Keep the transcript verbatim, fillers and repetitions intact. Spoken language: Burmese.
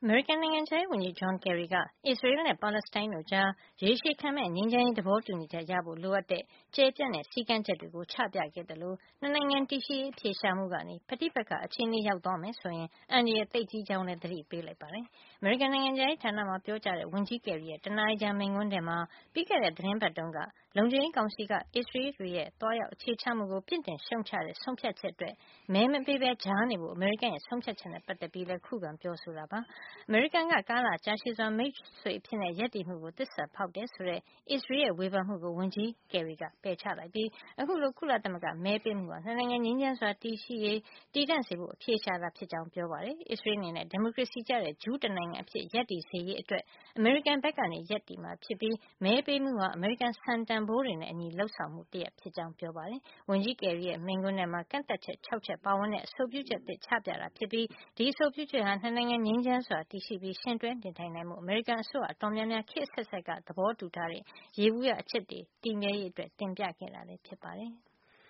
အမေရိကန်နိုင်ငံခြားရေးဝန်ကြီး John Kerry က အစ္စရေးနဲ့ ပါလက်စတိုင်းတို့ကြား ရေရှည်ခံမယ့် ငြိမ်းချမ်းရေးသဘောတူညီချက်ရဖို့ လိုအပ်တဲ့ ကျယ်ပြန့်တဲ့ စည်းကမ်းချက်တွေကို ချပြခဲ့သလို နှစ်နိုင်ငံတည်ရှိရေး အဖြေရှာမှုကနေ ပဋိပက္ခအခြေအနေရောက်သွားမယ်ဆိုရင် အန္တရာယ်သိပ်ကြီးကြောင်းလည်း သတိပေးလိုက်ပါတယ်။ အမေရိကန်နိုင်ငံခြားရေးဌာနမှာ ပြောကြားတဲ့ ဝန်ကြီး Kerry ရဲ့ တနာရီကြာမိန့်ခွန်းထဲမှာ ပြီးခဲ့တဲ့ သီတင်းပတ်တုန်းက လုံခြုံရေးကောင်စီက အစ္စရေးတွေရဲ့ သွားရောက်အခြေချမှုကို ပြစ်တင်ရှုတ်ချတဲ့ ဆုံးဖြတ်ချက်အတွက် မဲမပေးပဲ ကြားနေဖို့ အမေရိကန်ရဲ့ ဆုံးဖြတ်ချက်နဲ့ ပတ်သက်ပြီးလည်း ခုခံပြောဆိုတာပါ။ အမေရိကန်က ကာလကြာရှည်စွာ မိတ်ဆွေအဖြစ်ရပ်တည်မှုကို သစ္စာဖေါက်တယ်ဆိုတဲ့ အစ္စရေးရဲ့ ဝေဖန်မှုကို ဝန်ကြီး Kerry က ပယ်ချလိုက်ပြီး အခုလို ကုလသမဂ္ဂမဲပေးမှုဟာ နှစ်နိုင်ငံငြိမ်းချမ်းစွာ တည်ရှိရေး တည်တံ့စေဖို့ အဖြေရှာတာဖြစ်ကြောင်း ပြောပါတယ်။ အစ္စရေးအနေနဲ့ ဒီမိုကရေစီကျတဲ့ ဂျူးတနိုင်ငံအဖြစ် ရပ်တည်စေရေးအတွက် အမေရိကန်ဘက်က ရပ်တည်မှာ ဖြစ်ပြီး မဲပေးမှုဟာ အမေရိကန်စံတန်ဖိုးတွေနဲ့ အညီလုပ်ဆောင်မှု တရပ်ဖြစ်ကြောင်း ပြောပါတယ်။ ဝန်ကြီး Kerry ရဲ့ မိန့်ခွန်းထဲမှာ ကန့်သတ်ချက် ၆ ချက်ပါဝင်တဲ့ အဆိုပြုချက်သစ်ချပြတာဖြစ်ပြီး ဒီအဆိုပြုချက်ဟာ နှစ်နိုင်ငံငြိမ်းချမ်းစွာတည်ရှိပြီး ယှဉ်တွဲနေထိုင်နိုင်ဖို့ အမေရိကန်အစိုးရ အတော်များများ ခေတ်အဆက်ဆက်က သဘောတူထားတဲ့ ယေဘုယျအချက်တွေ တည်မြဲရေးအတွက် တင်ပြခဲ့တာ ဖြစ်ပါတယ်။